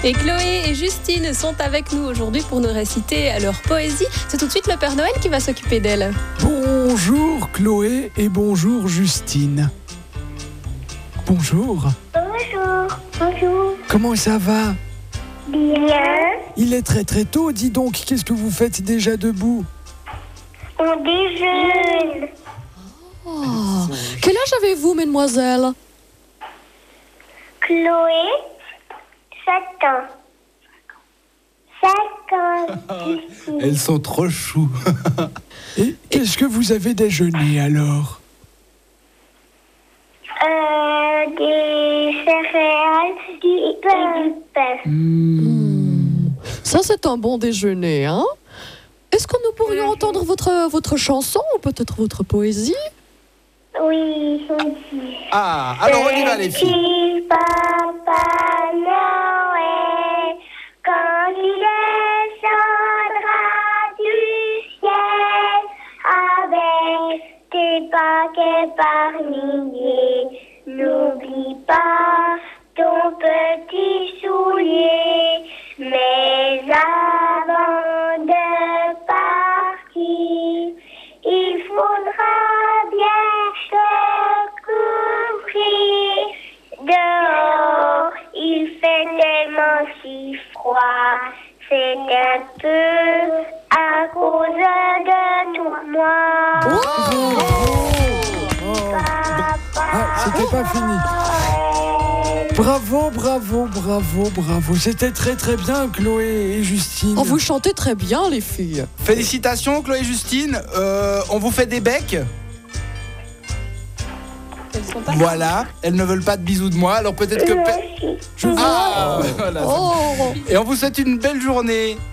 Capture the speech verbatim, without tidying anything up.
Et Chloé et Justine sont avec nous aujourd'hui pour nous réciter leur poésie. C'est tout de suite le Père Noël qui va s'occuper d'elle. Bonjour Chloé et bonjour Justine. Bonjour. Bonjour. Bonjour. Comment ça va? Bien. Il est très très tôt, dis donc, qu'est-ce que vous faites déjà debout? On déjeune. Oh. Quel âge avez-vous, mesdemoiselles? Chloé, sept ans. cinq ans. Elles sont trop chou. Et qu'est-ce que vous avez déjeuné alors? Euh, des céréales du pain. Et du pain. Mmh. Ça, c'est un bon déjeuner, hein? Est-ce que nous pourrions Mmh. entendre votre, votre chanson ou peut-être votre poésie? Oui, oui. Ah, alors on y va les filles. Petit Papa Noël, quand il descendra du ciel, avec tes paquets par milliers, n'oublie pas ton petit soulier, mais avant de partir, il faudra bien te couvrir. Dehors, il fait tellement si froid, c'est un peu à cause de toi. Ah, c'était pas fini. Bravo, bravo, bravo, bravo. C'était très très bien Chloé et Justine. Oh, vous chantez très bien, les filles. Félicitations Chloé et Justine. Euh, on vous fait des becs. Elles sont pas Voilà, elles ne veulent pas de bisous de moi, alors peut-être que... Merci. Je vous- Ah, voilà. Oh. Et on vous souhaite une belle journée.